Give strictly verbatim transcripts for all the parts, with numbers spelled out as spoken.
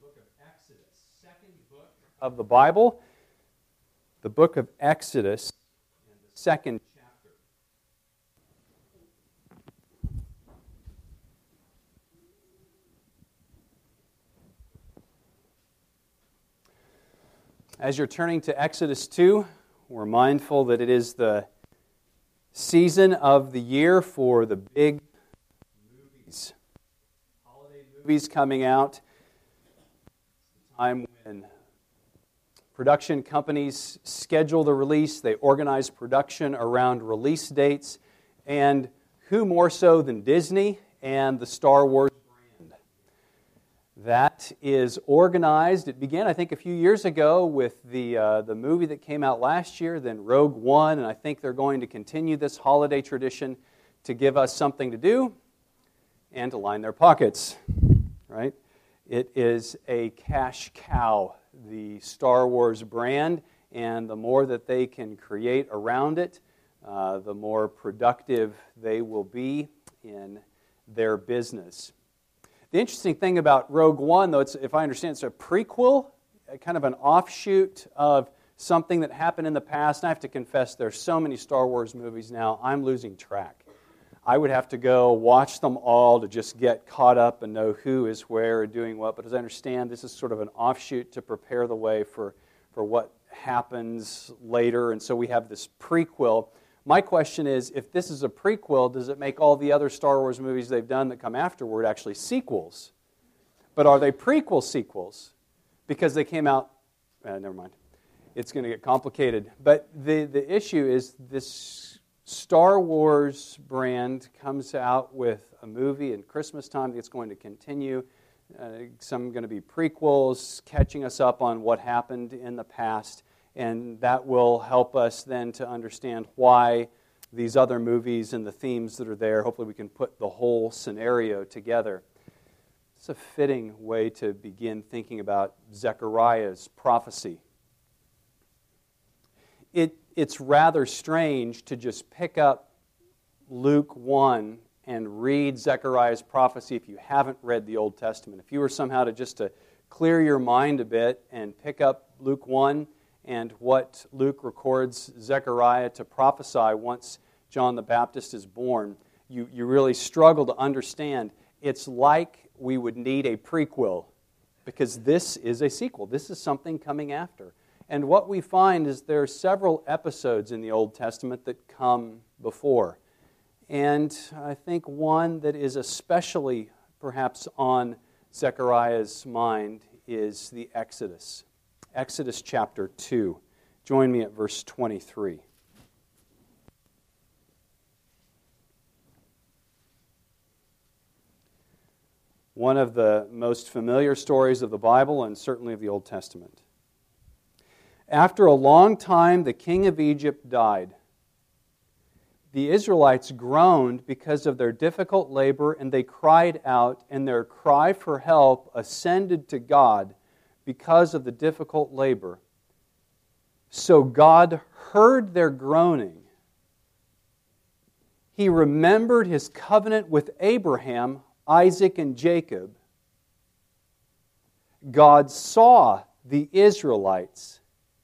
book of Exodus, second book of the Bible, the book of Exodus, and the second chapter. As you're turning to Exodus two, we're mindful that it is the season of the year for the big movies. Holiday movies coming out. It's the time when production companies schedule the release. They organize production around release dates. And who more so than Disney and the Star Wars brand? That is organized. It began, I think, a few years ago with the uh, the movie that came out last year, then Rogue One, and I think they're going to continue this holiday tradition to give us something to do and to line their pockets, right? It is a cash cow, the Star Wars brand, and the more that they can create around it, uh, the more productive they will be in their business. The interesting thing about Rogue One, though, it's, if I understand, it's a prequel, kind of an offshoot of something that happened in the past. And I have to confess, there's so many Star Wars movies now, I'm losing track. I would have to go watch them all to just get caught up and know who is where and doing what. But as I understand, this is sort of an offshoot to prepare the way for, for what happens later. And so we have this prequel. My question is, if this is a prequel, does it make all the other Star Wars movies they've done that come afterward actually sequels? But are they prequel sequels? Because they came out... Uh, never mind. It's going to get complicated. But the, the issue is this Star Wars brand comes out with a movie in Christmas time that's going to continue. Uh, some going to be prequels, catching us up on what happened in the past. And that will help us then to understand why these other movies and the themes that are there, hopefully we can put the whole scenario together. It's a fitting way to begin thinking about Zechariah's prophecy. It, it's rather strange to just pick up Luke one and read Zechariah's prophecy if you haven't read the Old Testament. If you were somehow to just to clear your mind a bit and pick up Luke one, and what Luke records Zechariah to prophesy once John the Baptist is born, you, you really struggle to understand. It's like we would need a prequel, because this is a sequel. This is something coming after. And what we find is there are several episodes in the Old Testament that come before. And I think one that is especially perhaps on Zechariah's mind is the Exodus. Exodus chapter two. Join me at verse twenty-three. One of the most familiar stories of the Bible and certainly of the Old Testament. After a long time, the king of Egypt died. The Israelites groaned because of their difficult labor, and they cried out, and their cry for help ascended to God because of the difficult labor. So God heard their groaning. He remembered His covenant with Abraham, Isaac, and Jacob. God saw the Israelites,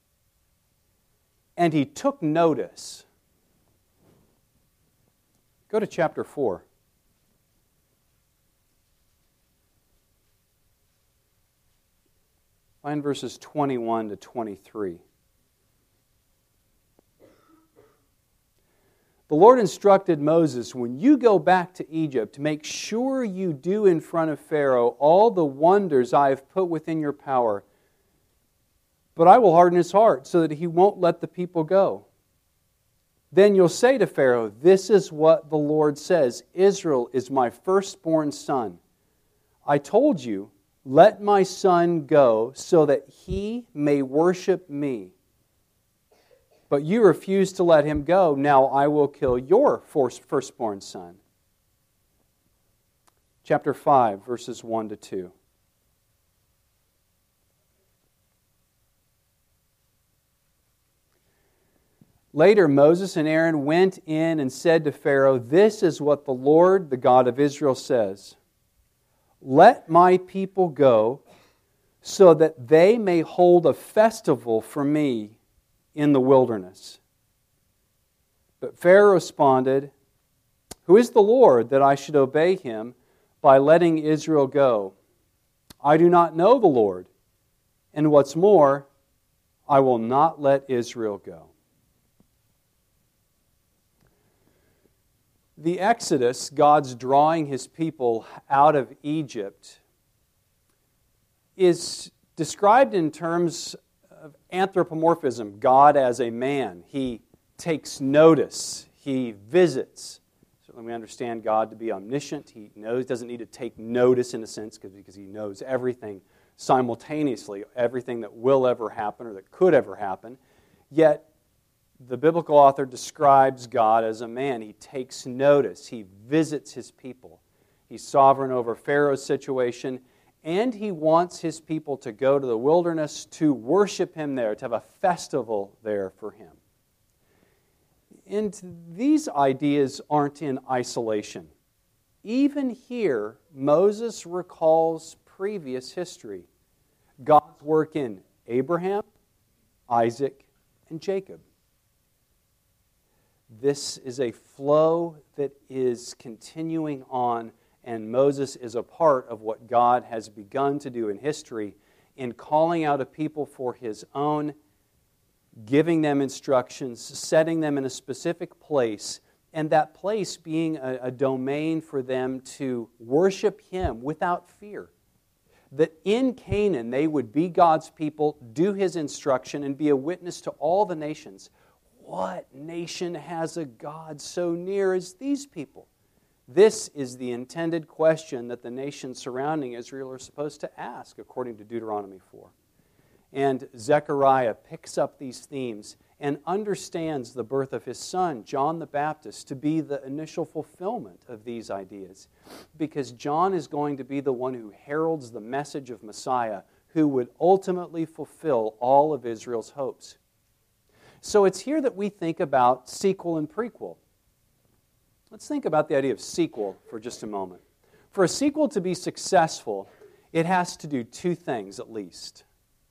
and He took notice. Go to chapter four. Find verses twenty-one to twenty-three. The Lord instructed Moses, when you go back to Egypt, make sure you do in front of Pharaoh all the wonders I have put within your power. But I will harden his heart so that he won't let the people go. Then you'll say to Pharaoh, this is what the Lord says, Israel is my firstborn son. I told you, let my son go so that he may worship me. But you refuse to let him go. Now I will kill your firstborn son. Chapter five, verses one to two. Later, Moses and Aaron went in and said to Pharaoh, "This is what the Lord, the God of Israel, says. Let my people go so that they may hold a festival for me in the wilderness. But Pharaoh responded, who is the Lord that I should obey him by letting Israel go? I do not know the Lord, and what's more, I will not let Israel go. The Exodus, God's drawing His people out of Egypt, is described in terms of anthropomorphism, God as a man. He takes notice. He visits. Certainly we understand God to be omniscient. He knows, doesn't need to take notice in a sense because He knows everything simultaneously, everything that will ever happen or that could ever happen. Yet, the biblical author describes God as a man. He takes notice. He visits His people. He's sovereign over Pharaoh's situation, and He wants His people to go to the wilderness to worship Him there, to have a festival there for Him. And these ideas aren't in isolation. Even here, Moses recalls previous history. God's work in Abraham, Isaac, and Jacob. This is a flow that is continuing on, and Moses is a part of what God has begun to do in history in calling out a people for His own, giving them instructions, setting them in a specific place, and that place being a, a domain for them to worship Him without fear. That in Canaan they would be God's people, do His instruction, and be a witness to all the nations. What nation has a God so near as these people? This is the intended question that the nations surrounding Israel are supposed to ask, according to Deuteronomy four. And Zechariah picks up these themes and understands the birth of his son, John the Baptist, to be the initial fulfillment of these ideas. Because John is going to be the one who heralds the message of Messiah, who would ultimately fulfill all of Israel's hopes. So it's here that we think about sequel and prequel. Let's think about the idea of sequel for just a moment. For a sequel to be successful, it has to do two things at least.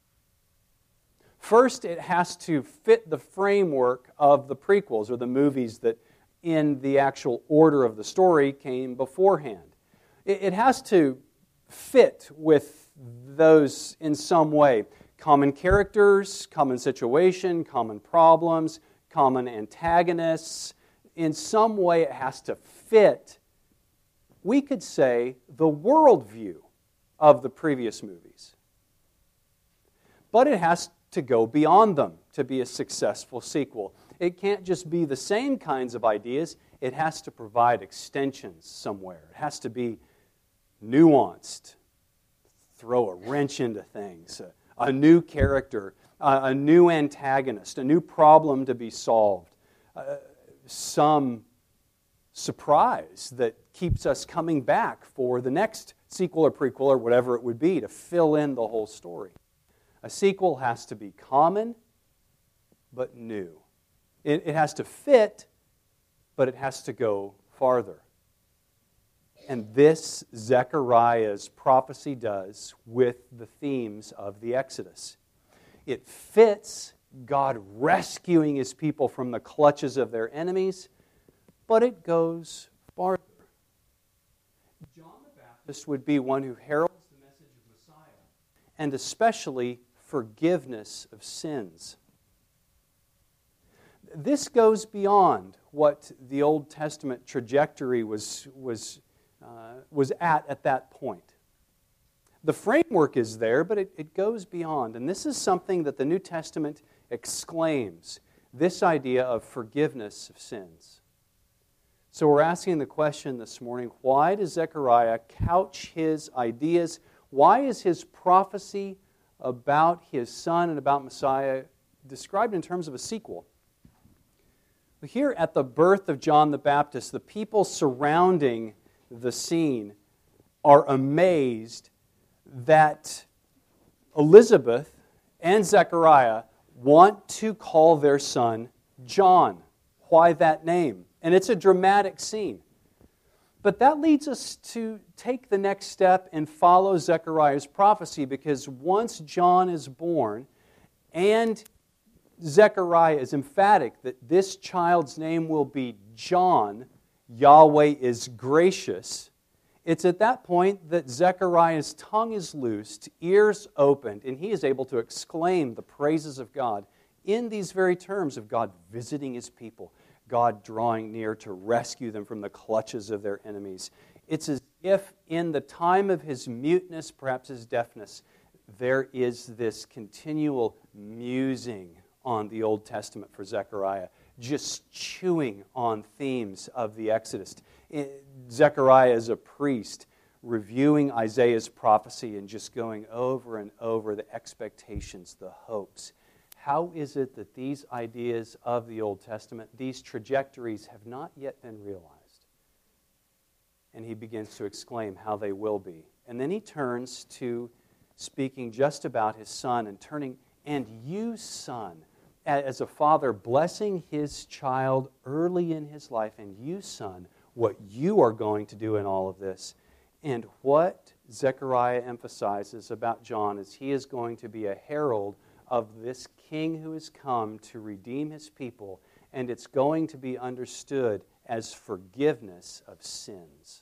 First, it has to fit the framework of the prequels, or the movies that in the actual order of the story came beforehand. It has to fit with those in some way. Common characters, common situation, common problems, common antagonists. In some way it has to fit, we could say, the worldview of the previous movies. But it has to go beyond them to be a successful sequel. It can't just be the same kinds of ideas. It has to provide extensions somewhere. It has to be nuanced, throw a wrench into things, a, a new character, a, a new antagonist, a new problem to be solved, uh, some surprise that keeps us coming back for the next sequel or prequel or whatever it would be to fill in the whole story. A sequel has to be common, but new. It, it has to fit, but it has to go farther. And this Zechariah's prophecy does with the themes of the Exodus. It fits God rescuing His people from the clutches of their enemies, but it goes farther. John the Baptist would be one who heralds the message of Messiah, and especially forgiveness of sins. This goes beyond what the Old Testament trajectory was, was, uh, was at at that point. The framework is there, but it, it goes beyond. And this is something that the New Testament exclaims, this idea of forgiveness of sins. So we're asking the question this morning, why does Zechariah couch his ideas? Why is his prophecy about his son and about Messiah described in terms of a sequel? Here at the birth of John the Baptist, the people surrounding the scene are amazed that Elizabeth and Zechariah want to call their son John. Why that name? And it's a dramatic scene. But that leads us to take the next step and follow Zechariah's prophecy, because once John is born and Zechariah is emphatic that this child's name will be John, Yahweh is gracious, it's at that point that Zechariah's tongue is loosed, ears opened, and he is able to exclaim the praises of God in these very terms of God visiting His people, God drawing near to rescue them from the clutches of their enemies. It's as if in the time of his muteness, perhaps his deafness, there is this continual musing on the Old Testament for Zechariah, just chewing on themes of the Exodus. Zechariah is a priest reviewing Isaiah's prophecy and just going over and over the expectations, the hopes. How is it that these ideas of the Old Testament, these trajectories, have not yet been realized? And he begins to exclaim how they will be. And then he turns to speaking just about his son and turning, and you, son, as a father blessing his child early in his life, and you, son, what you are going to do in all of this. And what Zechariah emphasizes about John is he is going to be a herald of this king who has come to redeem his people, and it's going to be understood as forgiveness of sins.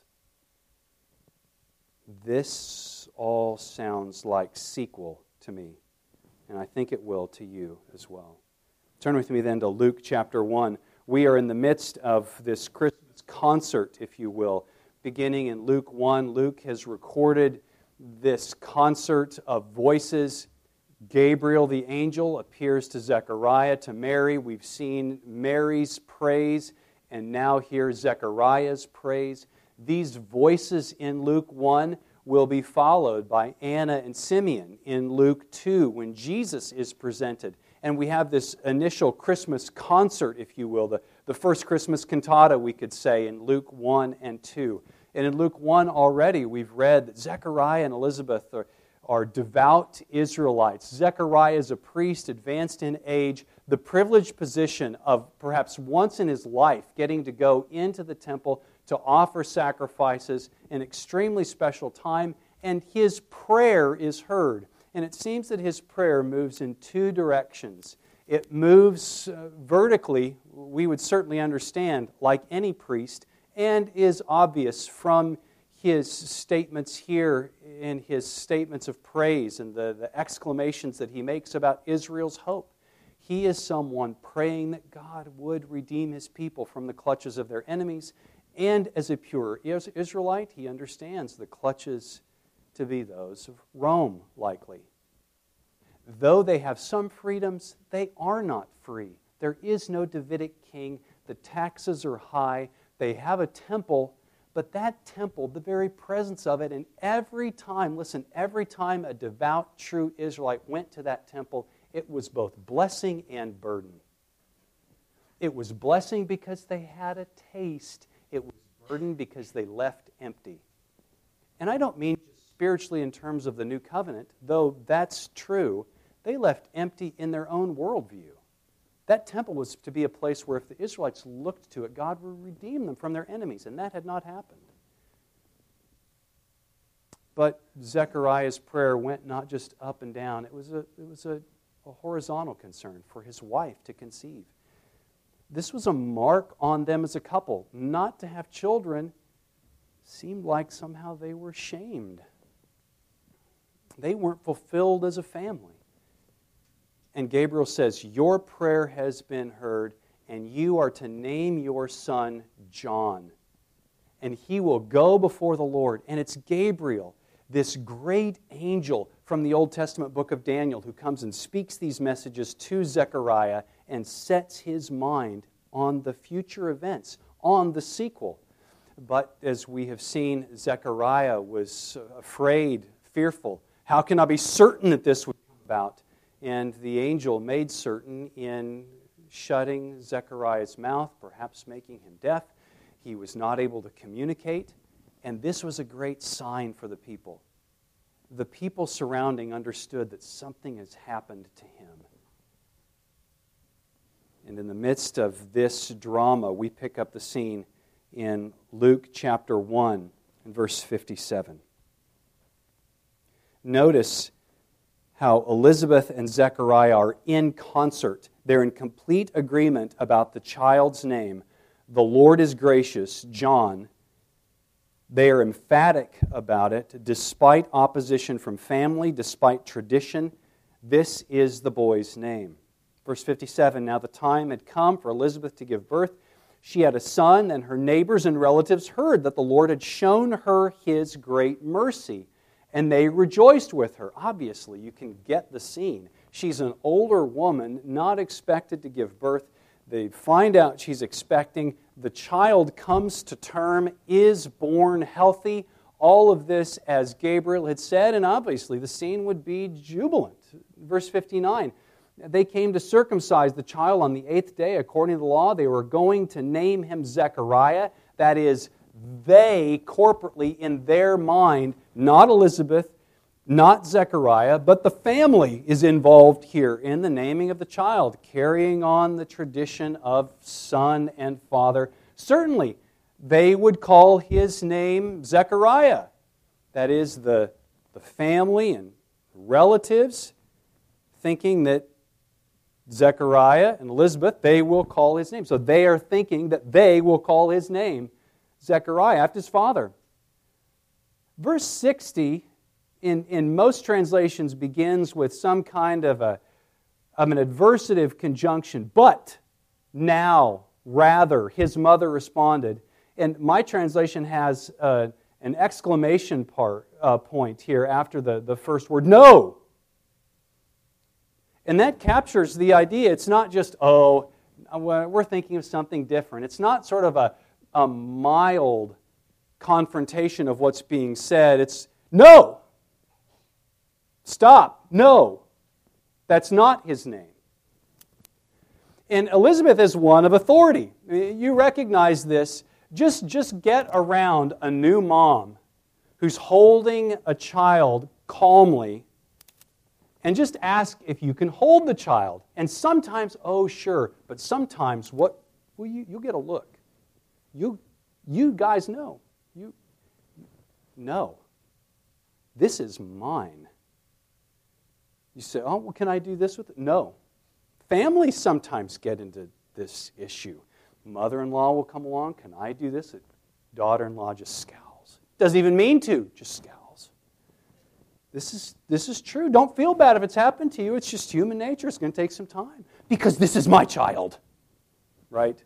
This all sounds like sequel to me, and I think it will to you as well. Turn with me then to Luke chapter one. We are in the midst of this Christmas concert, if you will. Beginning in Luke one, Luke has recorded this concert of voices. Gabriel the angel appears to Zechariah, to Mary. We've seen Mary's praise, and now hear Zechariah's praise. These voices in Luke one will be followed by Anna and Simeon in Luke two, when Jesus is presented. And we have this initial Christmas concert, if you will, the, the first Christmas cantata, we could say, in Luke one and two. And in Luke one already, we've read that Zechariah and Elizabeth are are devout Israelites. Zechariah is a priest, advanced in age, the privileged position of perhaps once in his life getting to go into the temple to offer sacrifices, an extremely special time, and his prayer is heard. And it seems that his prayer moves in two directions. It moves uh, vertically, we would certainly understand, like any priest, and is obvious from his statements here in his statements of praise and the, the exclamations that he makes about Israel's hope. He is someone praying that God would redeem His people from the clutches of their enemies. And as a pure Israelite, he understands the clutches to be those of Rome, likely. Though they have some freedoms, they are not free. There is no Davidic king. The taxes are high. They have a temple. But that temple, the very presence of it, and every time, listen, every time a devout, true Israelite went to that temple, it was both blessing and burden. It was blessing because they had a taste. It was burden because they left empty. And I don't mean just spiritually in terms of the new covenant, though that's true. They left empty in their own worldview. That temple was to be a place where if the Israelites looked to it, God would redeem them from their enemies, and that had not happened. But Zechariah's prayer went not just up and down. It was a, it was a, a horizontal concern for his wife to conceive. This was a mark on them as a couple. Not to have children seemed like somehow they were shamed. They weren't fulfilled as a family. And Gabriel says, your prayer has been heard, and you are to name your son John. And he will go before the Lord. And it's Gabriel, this great angel from the Old Testament book of Daniel, who comes and speaks these messages to Zechariah and sets his mind on the future events, on the sequel. But as we have seen, Zechariah was afraid, fearful. How can I be certain that this would come about? And the angel made certain in shutting Zechariah's mouth, perhaps making him deaf. He was not able to communicate. And this was a great sign for the people. The people surrounding understood that something has happened to him. And in the midst of this drama, we pick up the scene in Luke chapter one and verse fifty-seven. Notice how Elizabeth and Zechariah are in concert. They're in complete agreement about the child's name. The Lord is gracious, John. They are emphatic about it, despite opposition from family, despite tradition. This is the boy's name. Verse fifty-seven, now the time had come for Elizabeth to give birth. She had a son, and her neighbors and relatives heard that the Lord had shown her His great mercy, and they rejoiced with her. Obviously, you can get the scene. She's an older woman, not expected to give birth. They find out she's expecting. The child comes to term, is born healthy. All of this, as Gabriel had said, and obviously the scene would be jubilant. Verse fifty-nine, they came to circumcise the child on the eighth day. According to the law, they were going to name him Zechariah. That is, they corporately in their mind, not Elizabeth, not Zechariah, but the family is involved here in the naming of the child, carrying on the tradition of son and father. Certainly, they would call his name Zechariah. That is, the, the family and relatives thinking that Zechariah and Elizabeth, they will call his name. So they are thinking that they will call his name Zechariah after his father. Verse sixty In, in most translations begins with some kind of, a, of an adversative conjunction. But, now, rather, his mother responded. And my translation has uh, an exclamation part, uh, point here after the, the first word. No! And that captures the idea. It's not just, oh, we're thinking of something different. It's not sort of a, a mild confrontation of what's being said. It's, no! Stop. No. That's not his name. And Elizabeth is one of authority. You recognize this. Just, just get around a new mom who's holding a child calmly and just ask if you can hold the child. And sometimes, oh sure, but sometimes what well, you, you'll get a look. You, you guys know. You, no. This is mine. You say, oh, well, can I do this with it? No. Families sometimes get into this issue. Mother-in-law will come along. Can I do this? Daughter-in-law just scowls. Doesn't even mean to, just scowls. This is, this is true. Don't feel bad if it's happened to you. It's just human nature. It's going to take some time. Because this is my child. Right?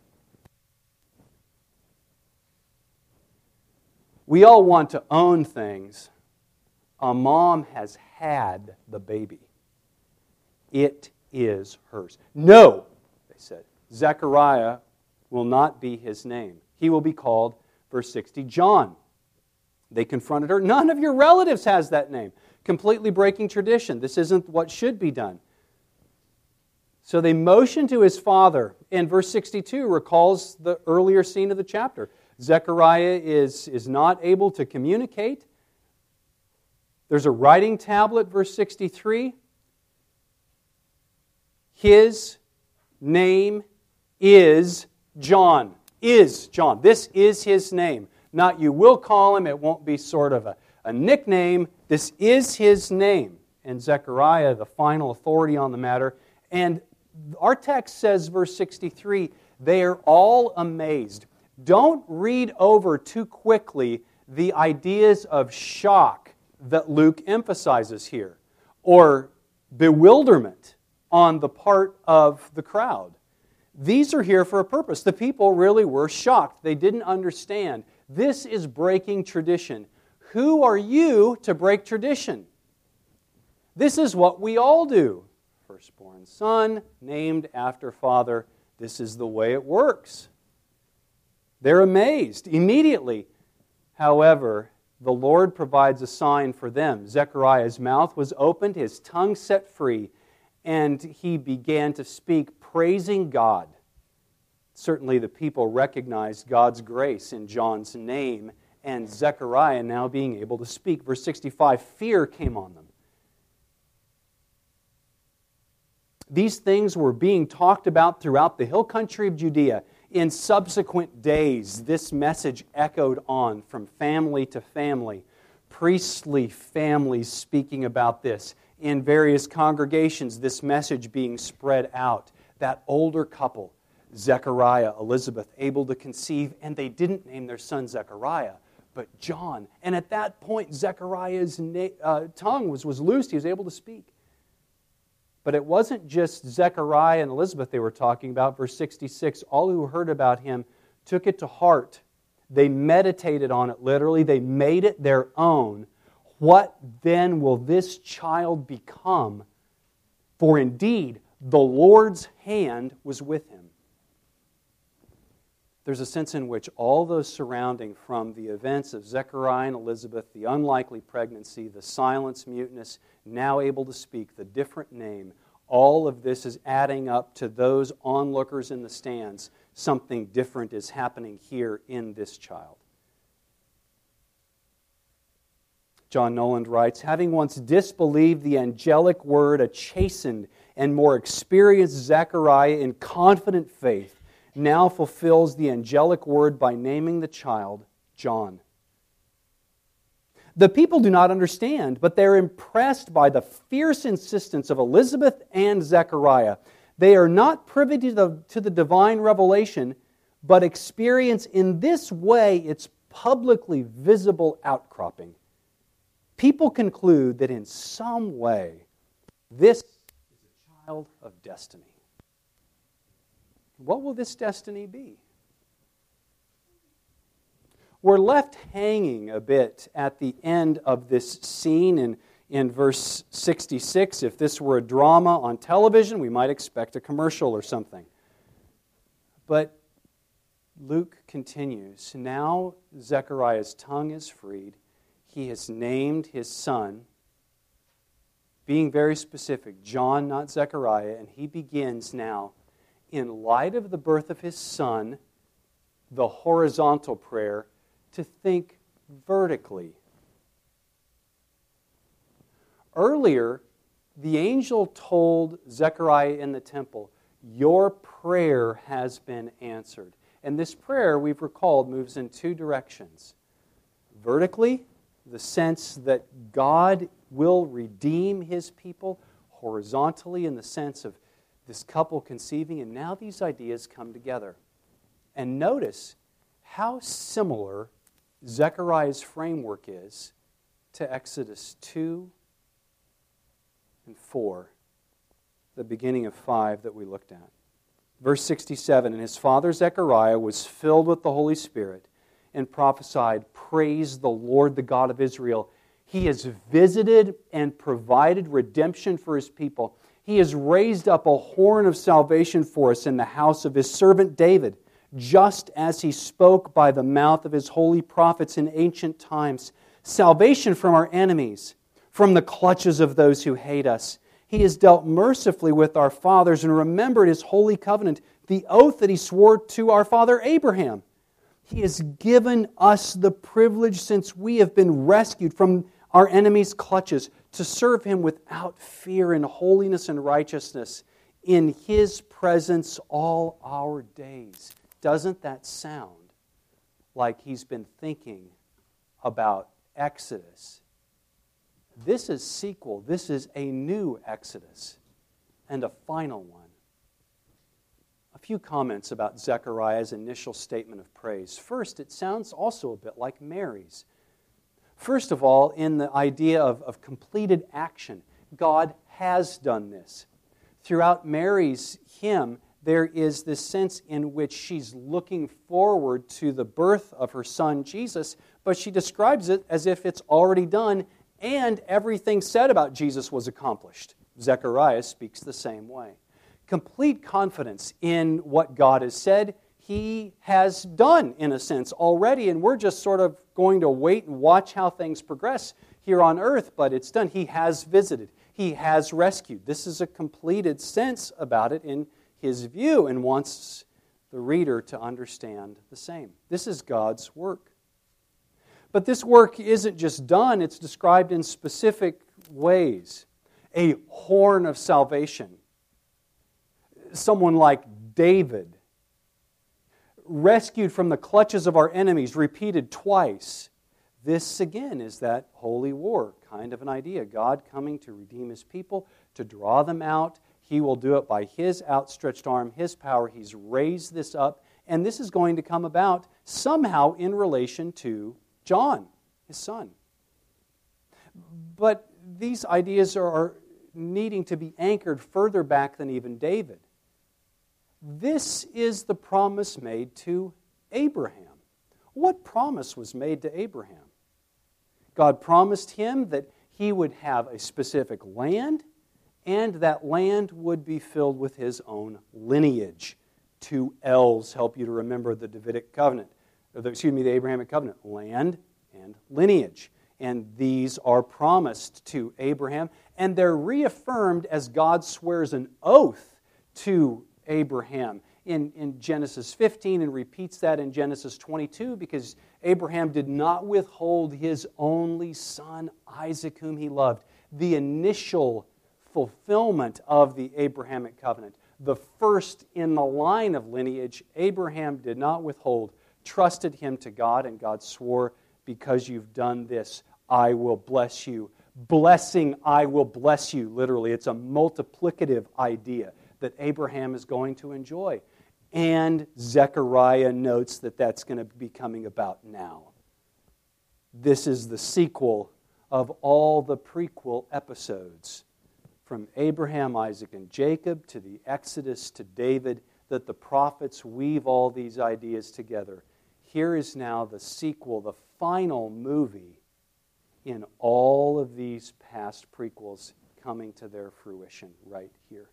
We all want to own things. A mom has had the baby. It is hers. No, they said, Zechariah will not be his name. He will be called, verse sixty, John. They confronted her. None of your relatives has that name. Completely breaking tradition. This isn't what should be done. So they motioned to his father. And verse sixty-two recalls the earlier scene of the chapter. Zechariah is, is not able to communicate. There's a writing tablet, verse sixty-three. His name is John. Is John. This is his name. Not you will call him. It won't be sort of a, a nickname. This is his name. And Zechariah, the final authority on the matter. And our text says, verse sixty-three, they are all amazed. Don't read over too quickly the ideas of shock that Luke emphasizes here, or bewilderment on the part of the crowd. These are here for a purpose. The people really were shocked. They didn't understand. This is breaking tradition. Who are you to break tradition? This is what we all do. Firstborn son, named after father. This is the way it works. They're amazed immediately. However, the Lord provides a sign for them. Zechariah's mouth was opened, his tongue set free, and he began to speak, praising God. Certainly the people recognized God's grace in John's name, and Zechariah now being able to speak. Verse sixty-five, fear came on them. These things were being talked about throughout the hill country of Judea. In subsequent days, this message echoed on from family to family, priestly families speaking about this. In various congregations, this message being spread out. That older couple, Zechariah, Elizabeth, able to conceive, and they didn't name their son Zechariah, but John. And at that point, Zechariah's na- uh, tongue was, was loosed. He was able to speak. But it wasn't just Zechariah and Elizabeth they were talking about. Verse sixty-six, all who heard about him took it to heart. They meditated on it literally. They made it their own. What then will this child become? For indeed, the Lord's hand was with him. There's a sense in which all those surrounding from the events of Zechariah and Elizabeth, the unlikely pregnancy, the silence, muteness, now able to speak, the different name, all of this is adding up to those onlookers in the stands. Something different is happening here in this child. John Noland writes, having once disbelieved the angelic word, a chastened and more experienced Zechariah in confident faith now fulfills the angelic word by naming the child John. The people do not understand, but they're impressed by the fierce insistence of Elizabeth and Zechariah. They are not privy to the, to the divine revelation, but experience in this way its publicly visible outcropping. People conclude that in some way, this is a child of destiny. What will this destiny be? We're left hanging a bit at the end of this scene in, in verse sixty-six. If this were a drama on television, we might expect a commercial or something. But Luke continues. Now Zechariah's tongue is freed. He has named his son, being very specific, John, not Zechariah, and he begins now, in light of the birth of his son, the horizontal prayer, to think vertically. Earlier, the angel told Zechariah in the temple, your prayer has been answered. And this prayer, we've recalled, moves in two directions. Vertically, the sense that God will redeem his people. Horizontally, in the sense of this couple conceiving. And now these ideas come together. And notice how similar Zechariah's framework is to Exodus two and four, the beginning of five that we looked at. Verse sixty-seven, and his father Zechariah was filled with the Holy Spirit and prophesied, praise the Lord, the God of Israel. He has visited and provided redemption for his people. He has raised up a horn of salvation for us in the house of his servant David, just as he spoke by the mouth of his holy prophets in ancient times. Salvation from our enemies, from the clutches of those who hate us. He has dealt mercifully with our fathers and remembered his holy covenant, the oath that he swore to our father Abraham. He has given us the privilege, since we have been rescued from our enemies' clutches, to serve him without fear in holiness and righteousness in his presence all our days. Doesn't that sound like he's been thinking about Exodus? This is sequel. This is a new Exodus and a final one. A few comments about Zechariah's initial statement of praise. First, it sounds also a bit like Mary's. First of all, in the idea of, of completed action, God has done this. Throughout Mary's hymn, there is this sense in which she's looking forward to the birth of her son Jesus, but she describes it as if it's already done and everything said about Jesus was accomplished. Zechariah speaks the same way. Complete confidence in what God has said, he has done, in a sense, already, and we're just sort of going to wait and watch how things progress here on earth, but it's done. He has visited. He has rescued. This is a completed sense about it in his view, and wants the reader to understand the same. This is God's work. But this work isn't just done, it's described in specific ways. A horn of salvation. Someone like David. rescued from the clutches of our enemies, repeated twice. This, again, is that holy war kind of an idea. God coming to redeem His people, to draw them out. He will do it by His outstretched arm, His power. He's raised this up. And this is going to come about somehow in relation to John, his son. But these ideas are needing to be anchored further back than even David. This is the promise made to Abraham. What promise was made to Abraham? God promised him that he would have a specific land, and that land would be filled with his own lineage. Two L's help you to remember the Davidic covenant, or the, excuse me, the Abrahamic covenant, land and lineage. And these are promised to Abraham, and they're reaffirmed as God swears an oath to Abraham in, in Genesis fifteen, and repeats that in Genesis twenty-two, because Abraham did not withhold his only son, Isaac, whom he loved. The initial fulfillment of the Abrahamic covenant, the first in the line of lineage, Abraham did not withhold, trusted him to God, and God swore, because you've done this, I will bless you. Blessing, I will bless you. Literally, it's a multiplicative idea that Abraham is going to enjoy. And Zechariah notes that that's going to be coming about now. This is the sequel of all the prequel episodes, from Abraham, Isaac, and Jacob to the Exodus to David, that the prophets weave all these ideas together. Here is now the sequel, the final movie in all of these past prequels coming to their fruition right here.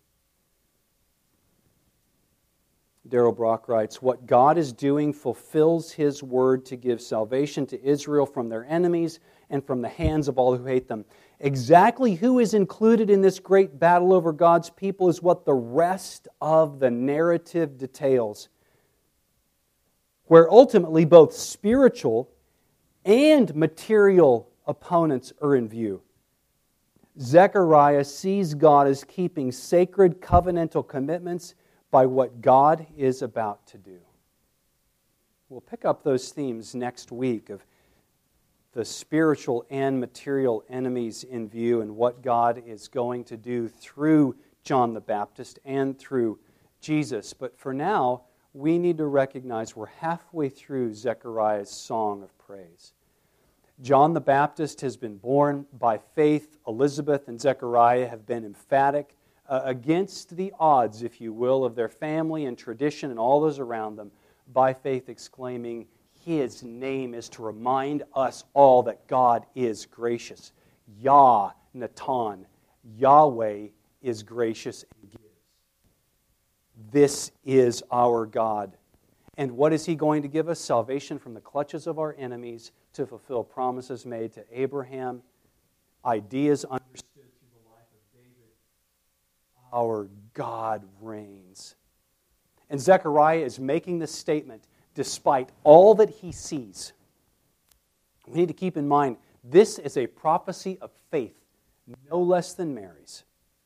Darrell Brock writes, what God is doing fulfills His word to give salvation to Israel from their enemies and from the hands of all who hate them. Exactly who is included in this great battle over God's people is what the rest of the narrative details, where ultimately both spiritual and material opponents are in view. Zechariah sees God as keeping sacred covenantal commitments by what God is about to do. We'll pick up those themes next week of the spiritual and material enemies in view and what God is going to do through John the Baptist and through Jesus. But for now, we need to recognize we're halfway through Zechariah's song of praise. John the Baptist has been born by faith. Elizabeth and Zechariah have been emphatic uh, against the odds, if you will, of their family and tradition and all those around them, by faith exclaiming, His name is to remind us all that God is gracious. Yah, Natan, Yahweh is gracious and gives. This is our God. And what is He going to give us? Salvation from the clutches of our enemies, to fulfill promises made to Abraham, ideas understood through the life of David. Our God reigns. And Zechariah is making this statement despite all that he sees. We need to keep in mind, this is a prophecy of faith, no less than Mary's.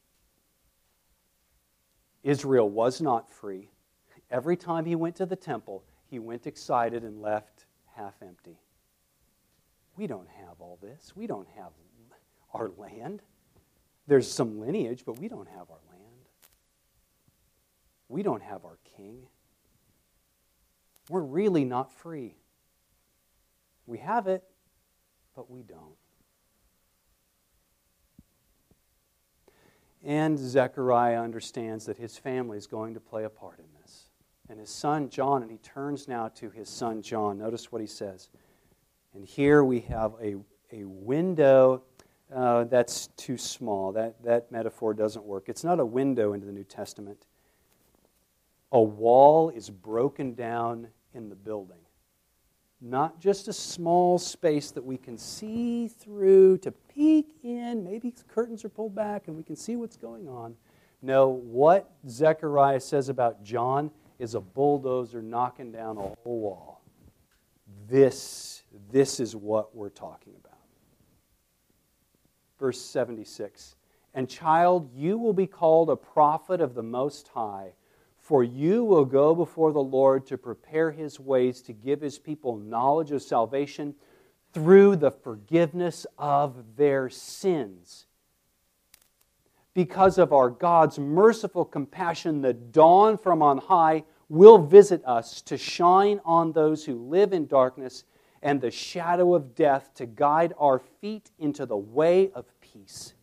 Israel was not free. Every time he went to the temple, he went excited and left half empty. We don't have all this. We don't have our land. There's some lineage, but we don't have our land. We don't have our king. We're really not free. We have it, but we don't. And Zechariah understands that his family is going to play a part in this. And his son John, and he turns now to his son John. Notice what he says. And here we have a, a window uh, that's too small. That, that metaphor doesn't work. It's not a window into the New Testament. A wall is broken down in the building. Not just a small space that we can see through to peek in. Maybe curtains are pulled back and we can see what's going on. No, what Zechariah says about John is a bulldozer knocking down a whole wall. This, this is what we're talking about. Verse seventy-six. And child, you will be called a prophet of the Most High, For you will go before the Lord to prepare His ways, to give His people knowledge of salvation through the forgiveness of their sins. Because of our God's merciful compassion, the dawn from on high will visit us to shine on those who live in darkness and the shadow of death, to guide our feet into the way of peace.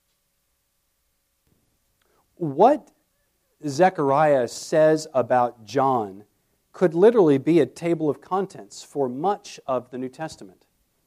What Zechariah says about John could literally be a table of contents for much of the New Testament.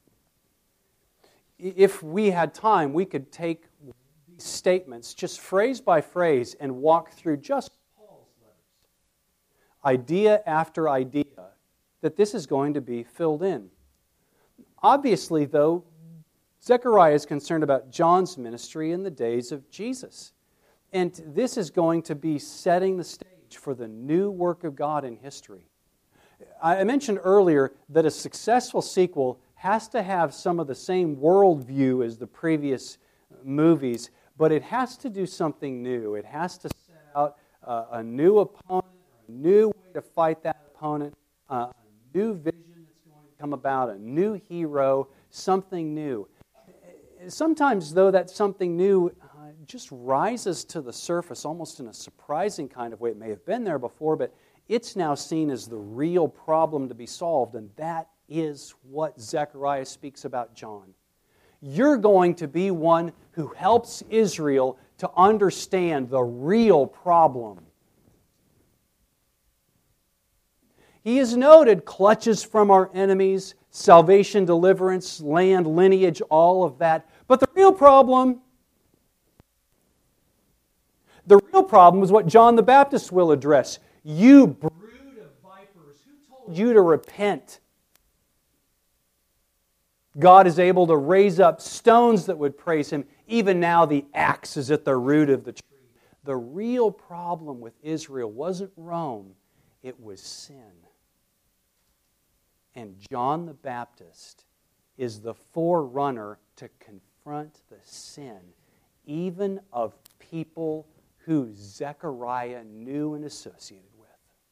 If we had time, we could take these statements just phrase by phrase and walk through just Paul's letters, idea after idea, that this is going to be filled in. Obviously, though, Zechariah is concerned about John's ministry in the days of Jesus. And this is going to be setting the stage for the new work of God in history. I mentioned earlier that a successful sequel has to have some of the same worldview as the previous movies, but it has to do something new. It has to set out uh, a new opponent, a new way to fight that opponent, uh, a new vision that's going to come about, a new hero, something new. Sometimes, though, that something new uh, just rises to the surface almost in a surprising kind of way. It may have been there before, but it's now seen as the real problem to be solved, and that is what Zechariah speaks about John. You're going to be one who helps Israel to understand the real problem. He is noted clutches from our enemies, salvation, deliverance, land, lineage, all of that. But the real problem, the real problem is what John the Baptist will address. You brood of vipers, who told you to repent? God is able to raise up stones that would praise Him. Even now the axe is at the root of the tree. The real problem with Israel wasn't Rome, it was sin. And John the Baptist is the forerunner to confront the sin, even of people who Zechariah knew and associated with.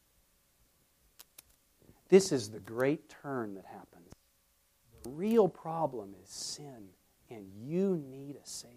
This is the great turn that happens. The real problem is sin, and you need a Savior.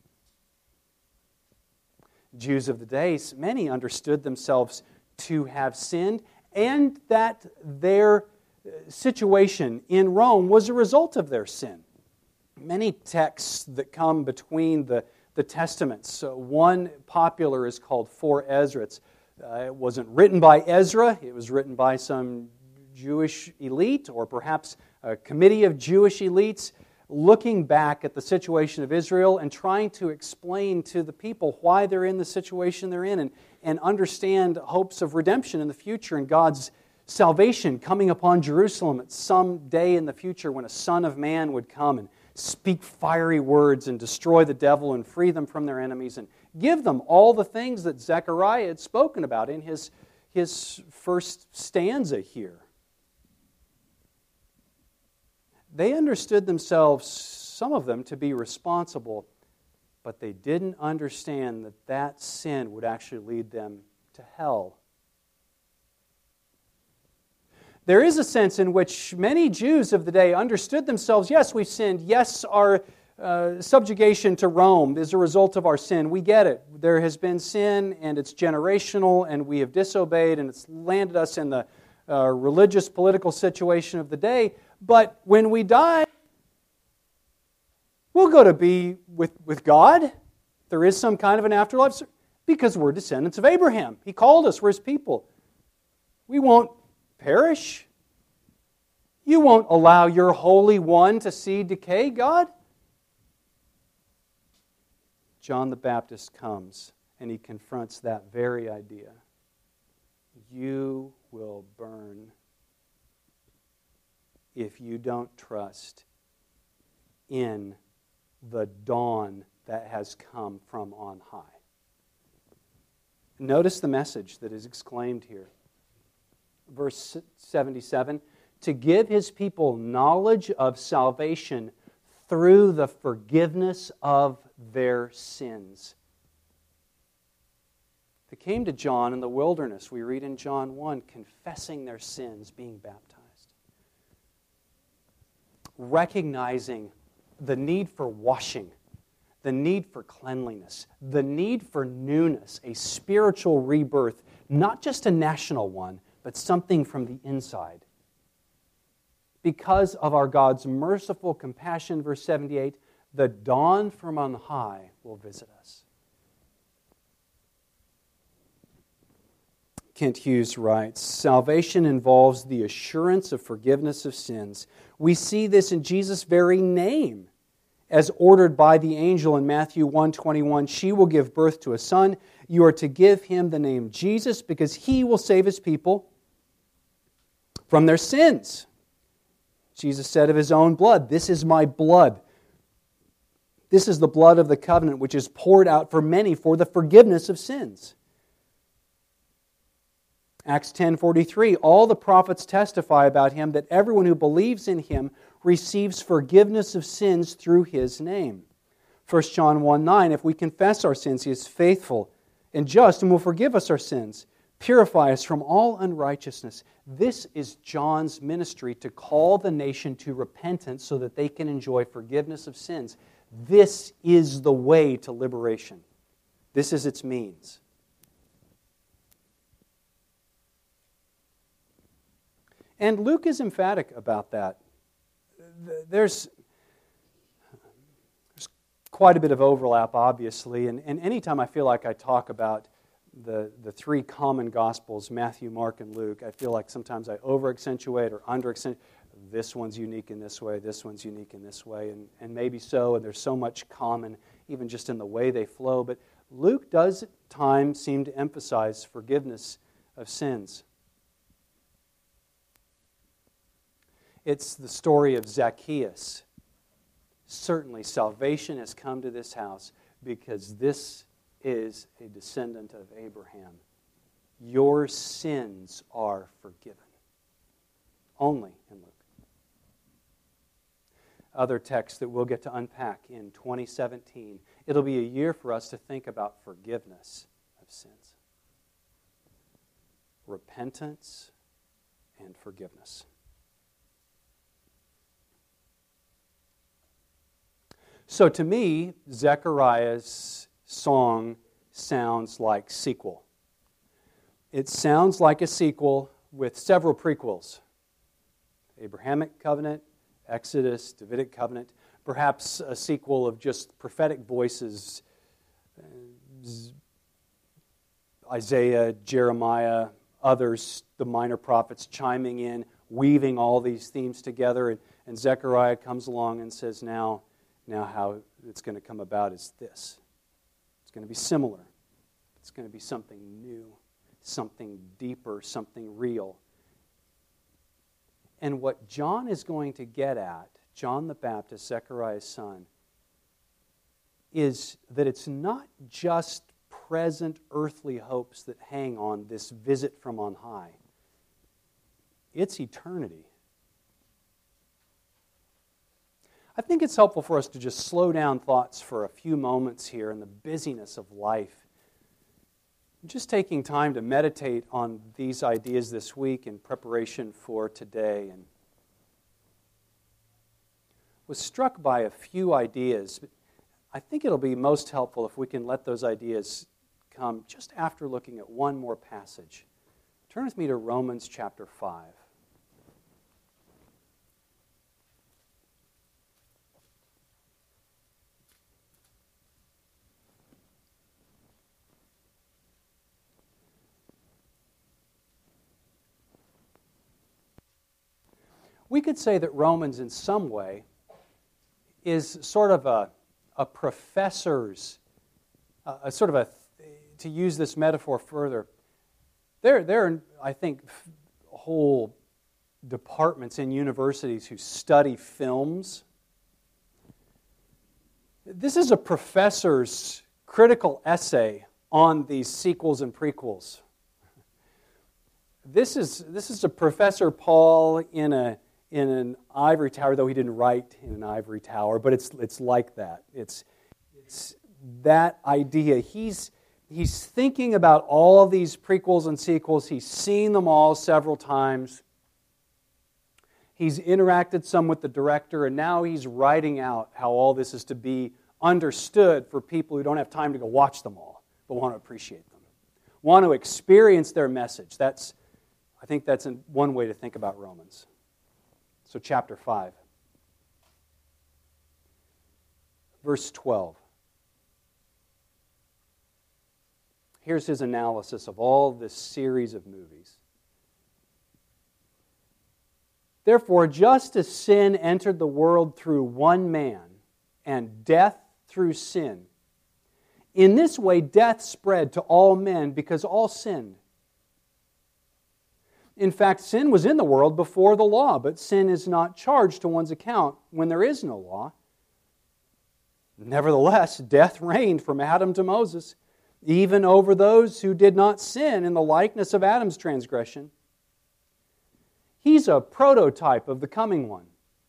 Jews of the day, many understood themselves to have sinned, and that their situation in Rome was a result of their sin. Many texts that come between the, the Testaments. So one popular is called Four Ezras. Uh, it wasn't written by Ezra. It was written by some Jewish elite, or perhaps a committee of Jewish elites, looking back at the situation of Israel and trying to explain to the people why they're in the situation they're in, and, and understand hopes of redemption in the future and God's salvation coming upon Jerusalem at some day in the future when a Son of Man would come and speak fiery words and destroy the devil and free them from their enemies and give them all the things that Zechariah had spoken about in his, his first stanza here. They understood themselves, some of them, to be responsible, but they didn't understand that that sin would actually lead them to hell. There is a sense in which many Jews of the day understood themselves, yes, we've sinned, yes, our uh, subjugation to Rome is a result of our sin. We get it. There has been sin, and it's generational, and we have disobeyed, and it's landed us in the uh, religious, political situation of the day. But when we die, we'll go to be with, with God. There is some kind of an afterlife, because we're descendants of Abraham. He called us, we're His people. We won't perish. You won't allow your Holy One to see decay, God. John the Baptist comes and he confronts that very idea. You will burn if you don't trust in the dawn that has come from on high. Notice the message that is exclaimed here. Verse seventy-seven, to give His people knowledge of salvation through the forgiveness of their sins. They came to John in the wilderness, we read in John one, confessing their sins, being baptized. Recognizing the need for washing, the need for cleanliness, the need for newness, a spiritual rebirth, not just a national one, but something from the inside. Because of our God's merciful compassion, verse seventy-eight, the dawn from on high will visit us. Kent Hughes writes, salvation involves the assurance of forgiveness of sins. We see this in Jesus' very name. As ordered by the angel in Matthew one twenty-one, she will give birth to a son. You are to give him the name Jesus because he will save his people from their sins. Jesus said of his own blood, this is my blood. This is the blood of the covenant which is poured out for many for the forgiveness of sins. Acts ten forty-three, all the prophets testify about him that everyone who believes in him receives forgiveness of sins through his name. First John one nine, if we confess our sins, he is faithful and just and will forgive us our sins, purify us from all unrighteousness. This is John's ministry, to call the nation to repentance so that they can enjoy forgiveness of sins. This is the way to liberation. This is its means. And Luke is emphatic about that. There's, there's quite a bit of overlap, obviously, and, and anytime I feel like I talk about the, the three common Gospels, Matthew, Mark, and Luke, I feel like sometimes I over-accentuate or under-accentuate. This one's unique in this way, this one's unique in this way, and, and maybe so, and there's so much common, even just in the way they flow. But Luke does at times seem to emphasize forgiveness of sins. It's the story of Zacchaeus. Certainly, salvation has come to this house because this is a descendant of Abraham. Your sins are forgiven. Only in Luke. Other texts that we'll get to unpack in twenty seventeen. It'll be a year for us to think about forgiveness of sins. Repentance and forgiveness. So to me, Zechariah's song sounds like sequel. It sounds like a sequel with several prequels. Abrahamic covenant, Exodus, Davidic covenant, perhaps a sequel of just prophetic voices, Isaiah, Jeremiah, others, the minor prophets chiming in, weaving all these themes together, and, and Zechariah comes along and says, now, now how it's going to come about is this. It's going to be similar. It's going to be something new, something deeper, something real. And what John is going to get at, John the Baptist, Zechariah's son, is that it's not just present earthly hopes that hang on this visit from on high. It's eternity. I think it's helpful for us to just slow down thoughts for a few moments here in the busyness of life. Just taking time to meditate on these ideas this week in preparation for today, and was struck by a few ideas. I think it'll be most helpful if we can let those ideas come just after looking at one more passage. Turn with me to Romans chapter five. We could say that Romans in some way is sort of a, a professor's, a, a sort of a, to use this metaphor further, there, there are, I think, whole departments in universities who study films. This is a professor's critical essay on these sequels and prequels. This is, this is a Professor Paul in a in an ivory tower, though he didn't write in an ivory tower, but it's it's like that. It's it's that idea. He's he's thinking about all of these prequels and sequels. He's seen them all several times. He's interacted some with the director, and now he's writing out how all this is to be understood for people who don't have time to go watch them all, but want to appreciate them, want to experience their message. That's, I think that's one way to think about Romans. So chapter five. Verse twelve. Here's his analysis of all this series of movies. Therefore, just as sin entered the world through one man, and death through sin, in this way death spread to all men because all sinned. In fact, sin was in the world before the law, but sin is not charged to one's account when there is no law. Nevertheless, death reigned from Adam to Moses, even over those who did not sin in the likeness of Adam's transgression. He's a prototype of the coming one.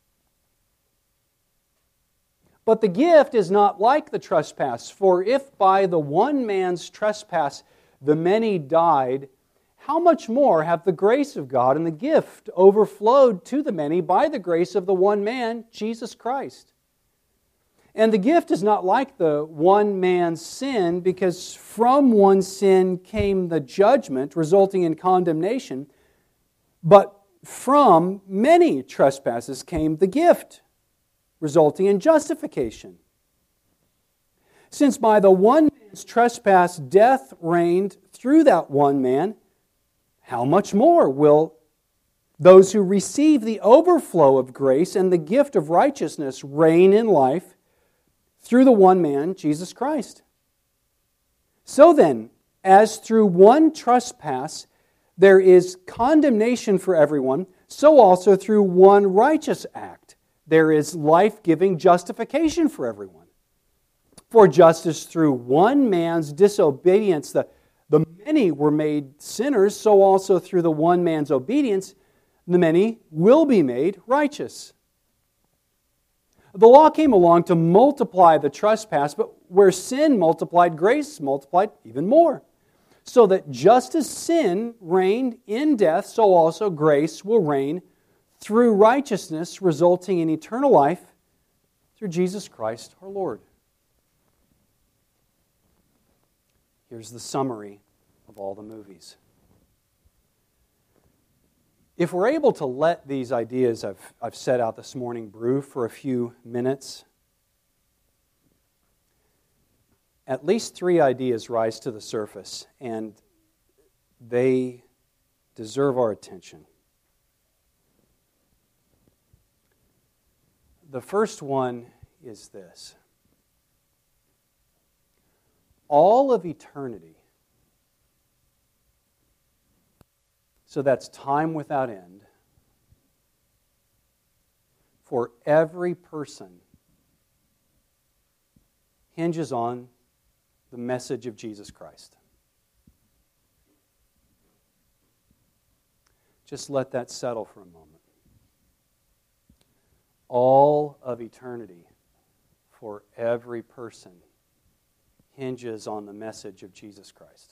But the gift is not like the trespass, for if by the one man's trespass the many died, how much more have the grace of God and the gift overflowed to the many by the grace of the one man, Jesus Christ? And the gift is not like the one man's sin, because from one sin came the judgment, resulting in condemnation, but from many trespasses came the gift, resulting in justification. Since by the one man's trespass death reigned through that one man, how much more will those who receive the overflow of grace and the gift of righteousness reign in life through the one man, Jesus Christ? So then, as through one trespass there is condemnation for everyone, so also through one righteous act there is life-giving justification for everyone. For just as through one man's disobedience the, the many were made sinners, so also through the one man's obedience the many will be made righteous. The law came along to multiply the trespass, but where sin multiplied, grace multiplied even more. So that just as sin reigned in death, so also grace will reign through righteousness, resulting in eternal life through Jesus Christ our Lord. Here's the summary of all the movies. If we're able to let these ideas I've, I've set out this morning brew for a few minutes, at least three ideas rise to the surface, and they deserve our attention. The first one is this. All of eternity, so that's time without end, for every person hinges on the message of Jesus Christ. Just let that settle for a moment. All of eternity for every person hinges on the message of Jesus Christ.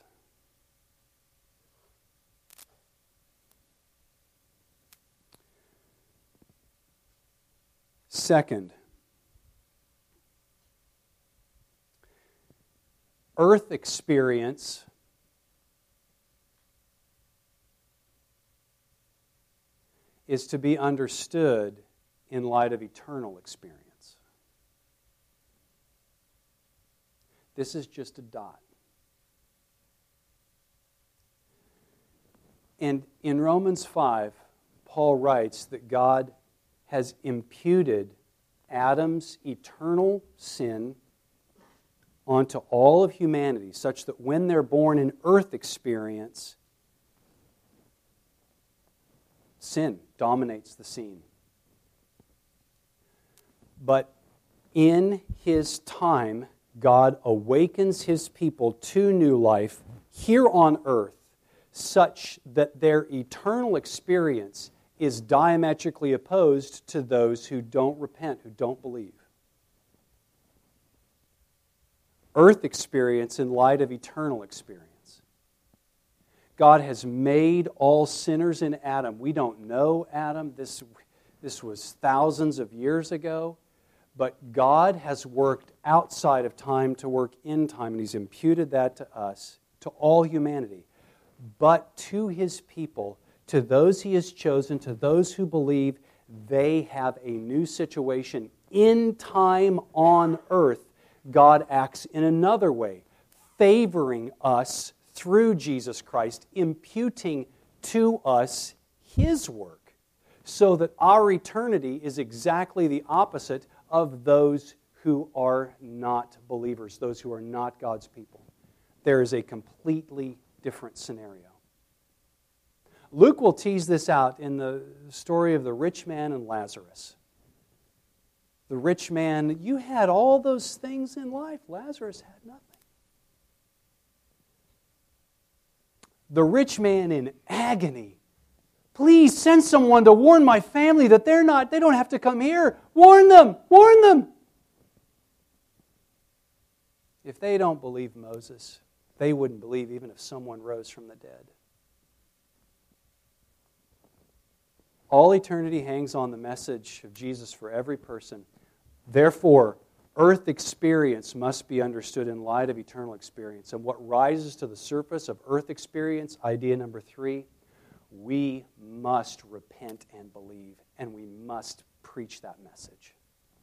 Second, earth experience is to be understood in light of eternal experience. This is just a dot. And in Romans five, Paul writes that God has imputed Adam's eternal sin onto all of humanity, such that when they're born in earth experience, sin dominates the scene. But in His time, God awakens His people to new life here on earth, such that their eternal experience is diametrically opposed to those who don't repent, who don't believe. earth experience in light of eternal experience. God has made all sinners in Adam. We don't know Adam. This, this was thousands of years ago. But God has worked outside of time to work in time, and He's imputed that to us, to all humanity. But to His people, to those He has chosen, to those who believe, they have a new situation. In time on earth, God acts in another way, favoring us through Jesus Christ, imputing to us His work, so that our eternity is exactly the opposite of those who are not believers, those who are not God's people. There is a completely different scenario. Luke will tease this out in the story of the rich man and Lazarus. The rich man, you had all those things in life. Lazarus had nothing. The rich man in agony. Please send someone to warn my family that they're not, they don't have to come here. Warn them! Warn them! If they don't believe Moses, they wouldn't believe even if someone rose from the dead. All eternity hangs on the message of Jesus for every person. Therefore, earth experience must be understood in light of eternal experience. And what rises to the surface of earth experience, idea number three, we must repent and believe, and we must preach that message.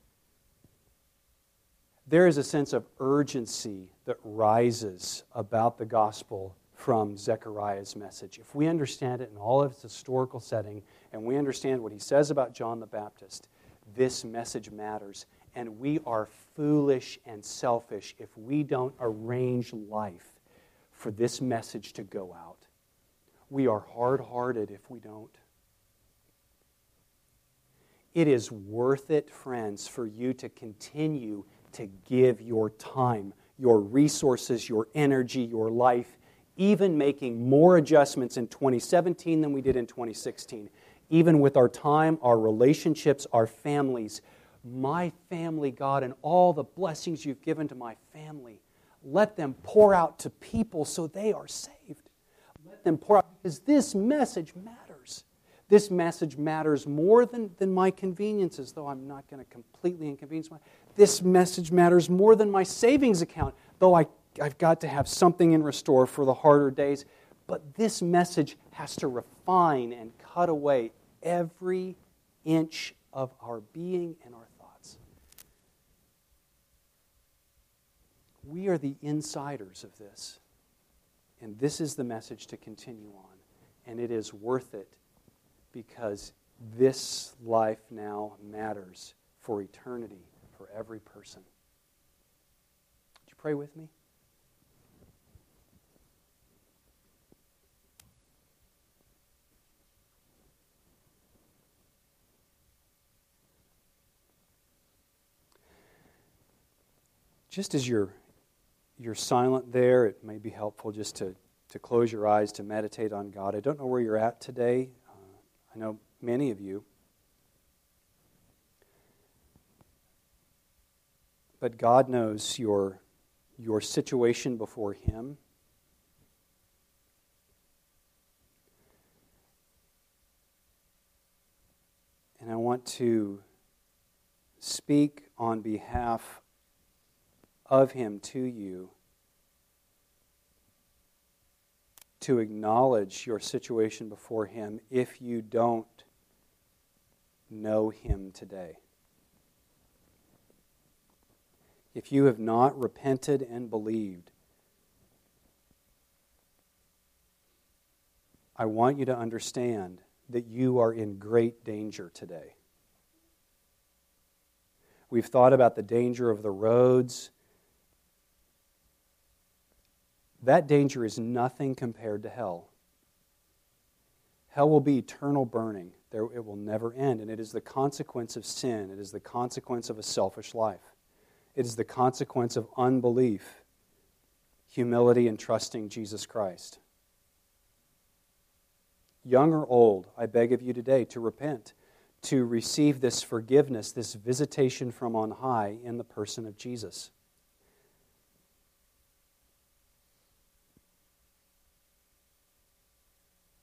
There is a sense of urgency that rises about the gospel from Zechariah's message. If we understand it in all of its historical setting, and we understand what he says about John the Baptist, this message matters. And we are foolish and selfish if we don't arrange life for this message to go out. We are hard-hearted if we don't. It is worth it, friends, for you to continue to give your time, your resources, your energy, your life, even making more adjustments in twenty seventeen than we did in twenty sixteen. Even with our time, our relationships, our families. My family, God, and all the blessings you've given to my family, let them pour out to people so they are saved. Let them pour out, because this message matters. This message matters more than, than my conveniences, though I'm not going to completely inconvenience my... This message matters more than my savings account, though I, I've got to have something in restore for the harder days. But this message has to refine and cut away every inch of our being and our thoughts. We are the insiders of this. And this is the message to continue on. And it is worth it because this life now matters for eternity, for every person. Would you pray with me? Just as you're you're silent there, it may be helpful just to, to close your eyes to meditate on God. I don't know where you're at today. Uh, I know many of you. But God knows your, your situation before Him. And I want to speak on behalf of Him to you, to acknowledge your situation before Him if you don't know Him today. If you have not repented and believed, I want you to understand that you are in great danger today. We've thought about the danger of the roads. That danger is nothing compared to hell. Hell will be eternal burning. There, it will never end. And it is the consequence of sin. It is the consequence of a selfish life. It is the consequence of unbelief, humility, and trusting Jesus Christ. Young or old, I beg of you today to repent, to receive this forgiveness, this visitation from on high in the person of Jesus.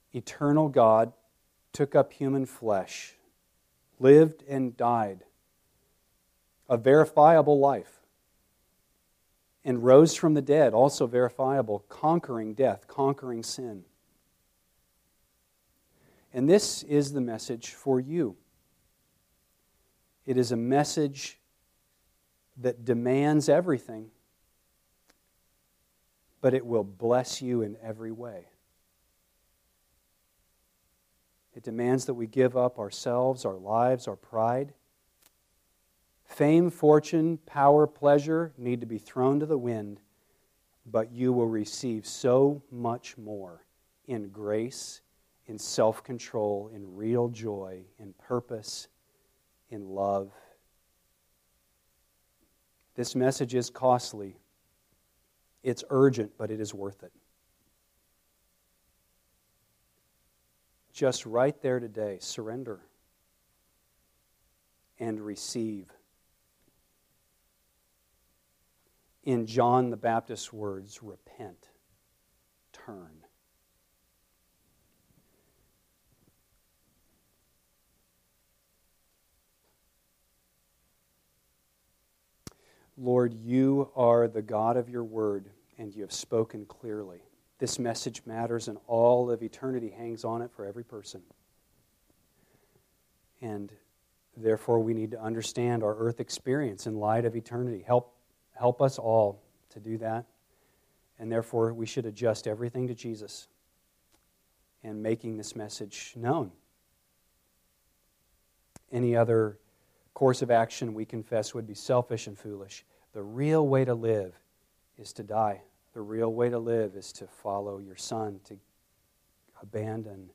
eternal God took up human flesh, lived and died a verifiable life, and rose from the dead, also verifiable, conquering death, conquering sin. And this is the message for you. It is a message that demands everything, but it will bless you in every way. It demands that we give up ourselves, our lives, our pride. Fame, fortune, power, pleasure need to be thrown to the wind, but you will receive so much more in grace, in self-control, in real joy, in purpose, in love. This message is costly. It's urgent, but it is worth it. Just right there today, surrender and receive. In John the Baptist's words, repent, turn. Lord, you are the God of your word, and you have spoken clearly. This message matters, and all of eternity hangs on it for every person. And therefore, we need to understand our earth experience in light of eternity. Help, help us all to do that. And therefore, we should adjust everything to Jesus and making this message known. Any other course of action, we confess, would be selfish and foolish. The real way to live is to die. The real way to live is to follow your Son, to abandon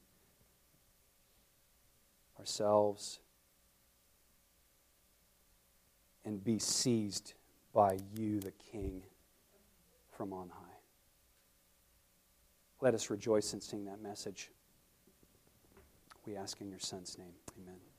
ourselves and be seized by you, the King, from on high. Let us rejoice and sing that message. We ask in your Son's name. Amen.